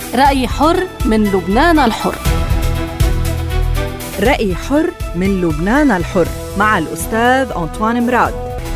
رأي حر من لبنان الحر. رأي حر من لبنان الحر مع الأستاذ أنطوان مراد.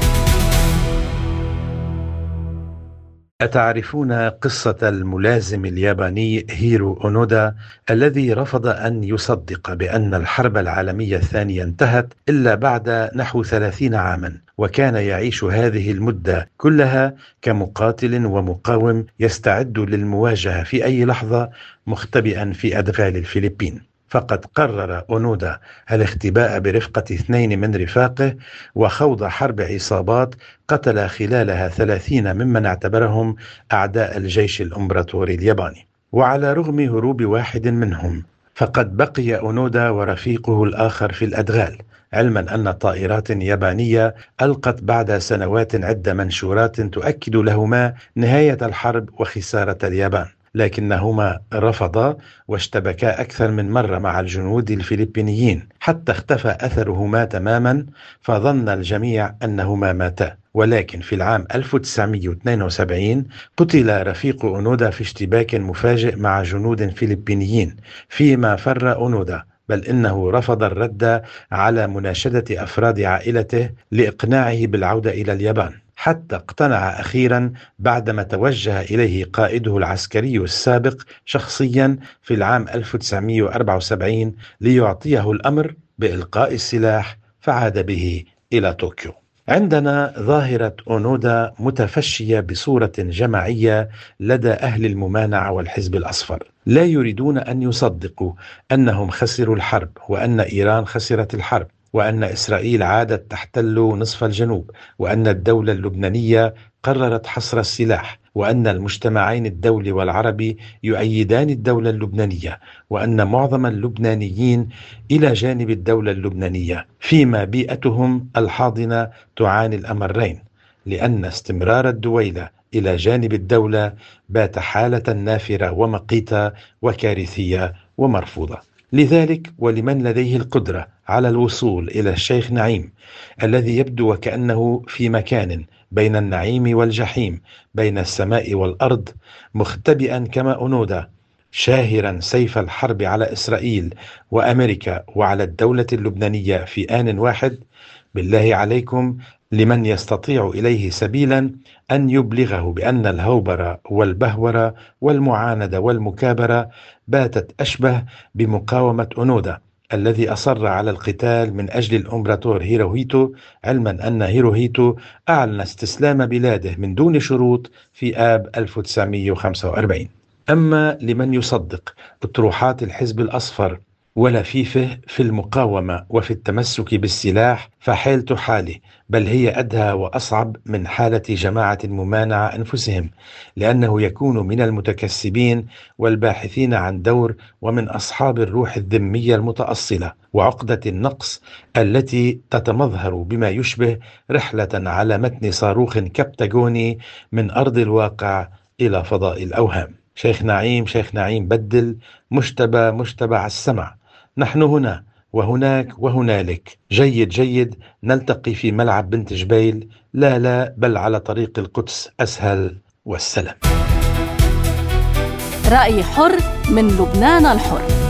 أتعرفون قصة الملازم الياباني هيرو أونودا الذي رفض أن يصدق بأن الحرب العالمية الثانية انتهت إلا بعد نحو 30 عاما، وكان يعيش هذه المدة كلها كمقاتل ومقاوم يستعد للمواجهة في أي لحظة مختبئا في أدغال الفلبين. فقد قرر أونودا الاختباء برفقة 2 من رفاقه وخوض حرب عصابات قتل خلالها 30 ممن اعتبرهم أعداء الجيش الإمبراطوري الياباني. وعلى رغم هروب واحد منهم فقد بقي أونودا ورفيقه الآخر في الأدغال، علما أن طائرات يابانية ألقت بعد سنوات عدة منشورات تؤكد لهما نهاية الحرب وخسارة اليابان، لكنهما رفضا واشتبكا أكثر من مرة مع الجنود الفلبينيين حتى اختفى أثرهما تماما، فظن الجميع أنهما ماتا. ولكن في العام 1972 قتل رفيق أونودا في اشتباك مفاجئ مع جنود فلبينيين، فيما فر أونودا، بل إنه رفض الرد على مناشدة أفراد عائلته لإقناعه بالعودة إلى اليابان، حتى اقتنع أخيرا بعدما توجه إليه قائده العسكري السابق شخصيا في العام 1974 ليعطيه الأمر بإلقاء السلاح، فعاد به إلى طوكيو. عندنا ظاهرة أونودا متفشية بصورة جماعية لدى أهل الممانعة والحزب الأصفر، لا يريدون أن يصدقوا أنهم خسروا الحرب، وأن إيران خسرت الحرب، وأن إسرائيل عادت تحتل نصف الجنوب، وأن الدولة اللبنانية قررت حصر السلاح، وأن المجتمعين الدولي والعربي يؤيدان الدولة اللبنانية، وأن معظم اللبنانيين إلى جانب الدولة اللبنانية، فيما بيئتهم الحاضنة تعاني الأمرين، لأن استمرار الدويلة إلى جانب الدولة بات حالة نافرة ومقيتة وكارثية ومرفوضة. لذلك ولمن لديه القدرة على الوصول إلى الشيخ نعيم الذي يبدو وكأنه في مكان بين النعيم والجحيم، بين السماء والأرض، مختبئا كما أونودا، شاهرا سيف الحرب على إسرائيل وأمريكا وعلى الدولة اللبنانية في آن واحد، بالله عليكم لمن يستطيع إليه سبيلا أن يبلغه بأن الهوبرة والبهورة والمعاندة والمكابرة باتت أشبه بمقاومة أونودا الذي أصر على القتال من أجل الإمبراطور هيروهيتو، علما أن هيروهيتو أعلن استسلام بلاده من دون شروط في آب 1945. أما لمن يصدق أطروحات الحزب الأصفر ولفيفه في المقاومة وفي التمسك بالسلاح فحالته حاله، بل هي أدهى وأصعب من حالة جماعة الممانعة أنفسهم، لأنه يكون من المتكسبين والباحثين عن دور ومن أصحاب الروح الذمية المتأصلة وعقدة النقص التي تتمظهر بما يشبه رحلة على متن صاروخ كبتاغوني من أرض الواقع إلى فضاء الأوهام. شيخ نعيم بدل، مجتبى على السمع، نحن هنا وهناك وهنالك، جيد نلتقي في ملعب بنت جبيل، لا بل على طريق القدس أسهل، والسلام. رأي حر من لبنان الحر.